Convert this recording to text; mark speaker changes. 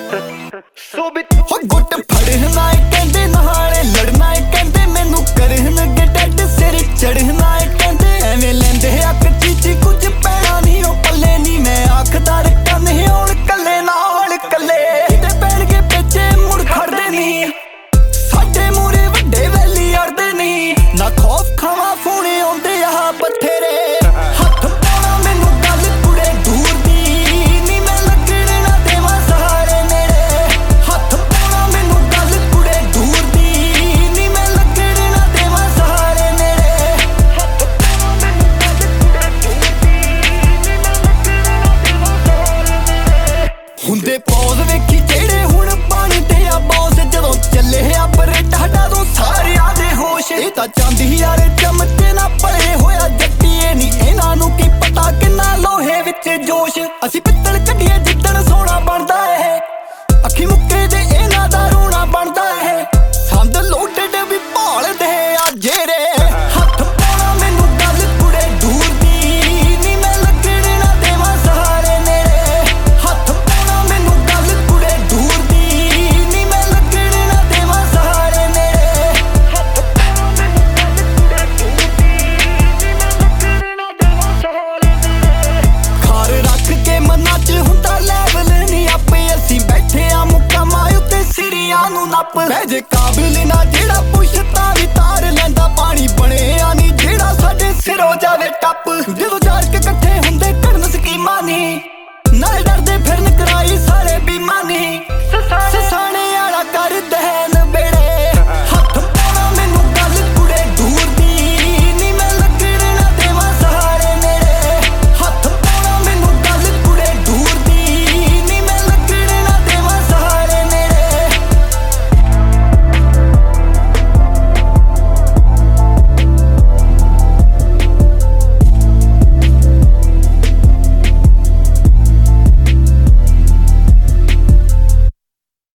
Speaker 1: हो गुट फड़ना कहते नहाले लड़ना कहते मैनू करनगे डैड सिर चढ़ना कहते एवें लेंदे अक चीची कुछ पैना नहीं ओ पल्ले नहीं मैं आखदार कन हुण कल्ले नाल कल्ले किते पैणगे पिछे मुड़ खड़दे नहीं साडे मूरे वड्डे वैली अड़दे नहीं ना खौफ खावा फोने आउंदे आ बथेरे हथ पाउणा मैनू गल कुड़े दूर दी नी मैं लगण ना देवां सहारे मेरे हथ पाउणा मैनू गल कुड़े दूर दी नी मैं लगण ना देवां सहारे मेरे हथ पाउणा मैनू गल कुड़े दूर दी नी मैं लगण ना देवां सहारे मेरे हुंदे पौज वेखी जेड़े हुण पानी ते आ बॉस जदों ਚੱਲੇ ਆ ਬਰੇਟਾ ਸਾਡਾ ਤੋਂ ਸਾਰਿਆਂ ਦੇ ਹੋਸ਼ ਇਹ ਤਾਂ ਚਾਂਦੀ ਯਾਰ ਚਮਕੇ ਨਾ ਪਲੇ ਹੋਇਆ ਜੱਟੀਏ ਨਹੀਂ ਇਹਨਾਂ ਨੂੰ ਕੀ ਪਤਾ ਕਿੰਨਾ ਲੋਹੇ ਵਿੱਚ ਜੋਸ਼ ਅਸੀਂ ਪਿੱਤਲ ਕੱਢੀਏ ਜਿੱਦਣ ਸੋਨਾ ਬਣਦਾ ਇਹ ਅੱਖੀ ਮੁੱਕੇ ਦੇ ਇਹਨਾਂ ਦਾ ਰੋਣਾ ਬਣਦਾ ਇਹ ਸੰਦ ਲੋਟਡ ਵੀ ਭਾਲਦੇ ਆ ਜਿਹੜੇ ਹੱਥ ਪਾਉਣਾ ਮੈਨੂੰ ਗੱਲ ਕੁੜੇ ਦੂਰ ਦੀ ਨੀ ਮੈਂ ਲੱਗਣ ਨਾ ਦੇਵਾਂ ਸਹਾਰੇ ਮੇਰੇ ਹੱਥ ਪਾਉਣਾ ਮੈਨੂੰ ਗੱਲ ਕੁੜੇ ਦੂਰ ਦੀ ਨੀ ਮੈਂ ਲੱਗਣ ਨਾ ਦੇਵਾਂ ਸਹਾਰੇ ਮੇਰੇ ਹੱਥ ਪਾਉਣਾ ਮੈਨੂੰ ਗੱਲ ਕੁੜੇ ਦੂਰ ਦੀ ਨੀ ਮੈਂ ਲੱਗਣ ਨਾ ਦੇਵਾਂ ਸਹਾਰੇ ਮੇਰੇ ਖਾਰ ਰੱਖ ਕੇ ਮਨਾਂ 'ਚ ਹੁੰਦਾ ਲੈਵਲ ਨਹੀਂ ਆਪੇ ਅਸੀਂ ਬੈਠੇ ਆ ਮੁਕਾਮਾਂ ਉੱਤੇ ਸਿਰੀਆਂ ਨੂੰ ਨੱਪ ਬਹਿ ਜੇ ਕਾਬਿਲ ਨਾ ਜਿਹੜਾ ਪੁੱਛਤਾ ਵੀ ਤਾਰ ਲੈਂਦਾ ਪਾਣੀ ਬਣਿਆ ਨਹੀਂ ਜਿਹੜਾ ਸਾਡੇ ਸਿਰੋਂ ਜਾਵੇ ਟੱਪ ਜਦੋਂ